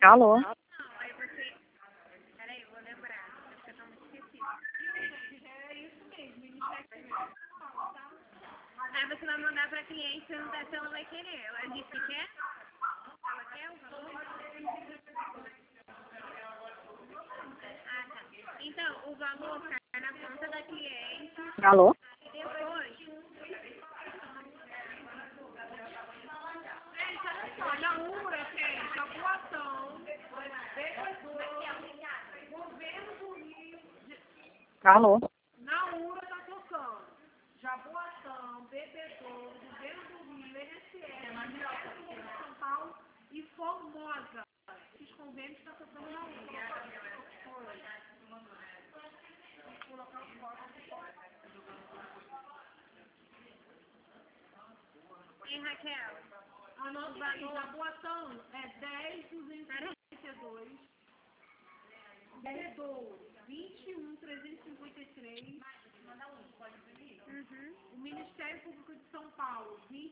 Alô? Não, aí você... Peraí, eu vou lembrar. Você não me esqueci. É isso mesmo, Ministério. Aí você vai mandar pra cliente, você não tá, se ela vai querer. Ela disse que quer? Ela quer o valor? Ah, tá. Então, o valor cai na conta da cliente. Alô? E depois... Gente, olha só, na URA, gente, a população... Governo do Rio... Alô? Na URA tá tocando. Jaboatão, Bebedouro, Governo do Rio, NSS, Ministério de São Paulo e Formosa. Esses convênios estão tocando na URA. Hein, Raquel? Anota aí, Jaboatão é 10.242. Bebedouro, 21.353. O Ministério Público de São Paulo,